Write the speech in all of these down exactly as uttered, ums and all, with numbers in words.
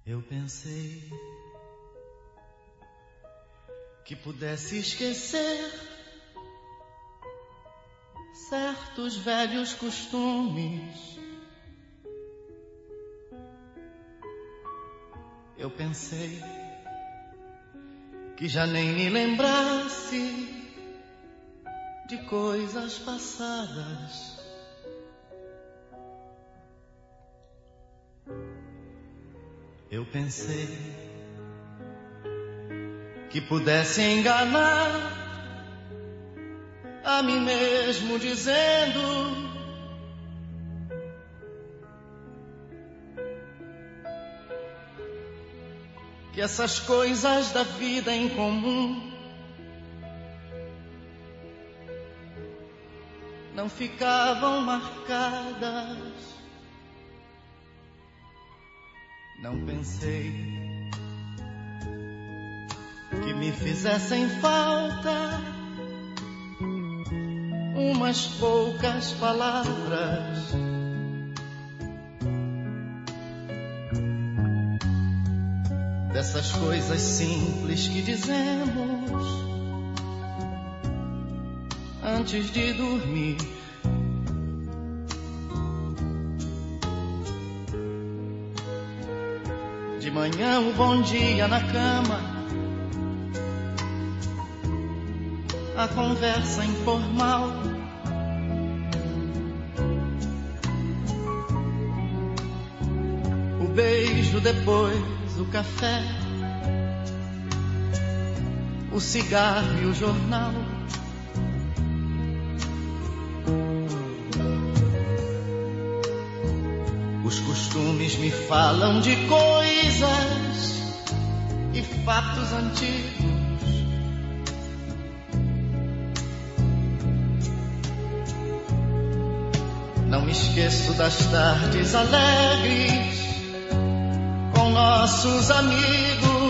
Eu pensei que pudesse esquecer certos velhos costumes. Eu pensei que já nem me lembrasse de coisas passadas. Eu pensei que pudesse enganar a mim mesmo dizendo que essas coisas da vida em comum não ficavam marcadas. Não pensei que me fizessem falta umas poucas palavras. Dessas coisas simples que dizemos antes de dormir. De manhã o bom dia na cama, a conversa informal, o beijo depois, o café, o cigarro e o jornal. Os costumes me falam de coisas e fatos antigos. Não me esqueço das tardes alegres com nossos amigos.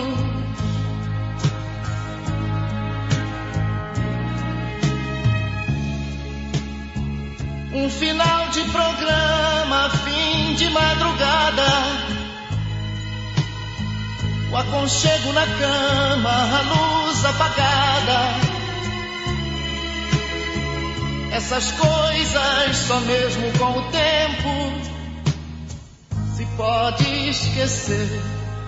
Um final de programa, fim de madrugada, o aconchego na cama, a luz apagada. Essas coisas só mesmo com o tempo se pode esquecer.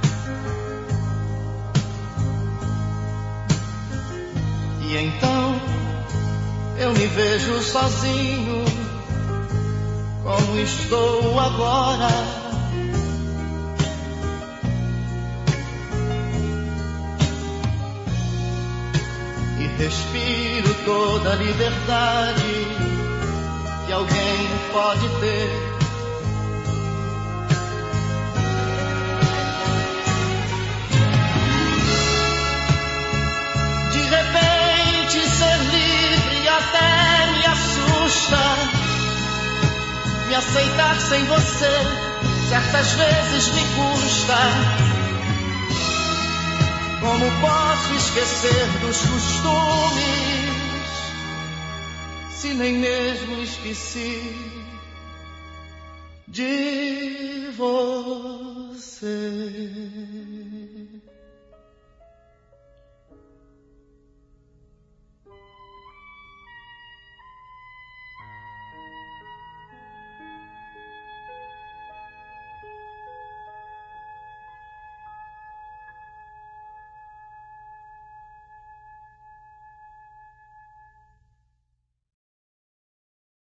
E então eu me vejo sozinho como estou agora. E respiro toda a liberdade que alguém pode ter. De repente ser livre até me assusta. Me aceitar sem você certas vezes me custa. Como posso esquecer dos costumes se nem mesmo esqueci de você?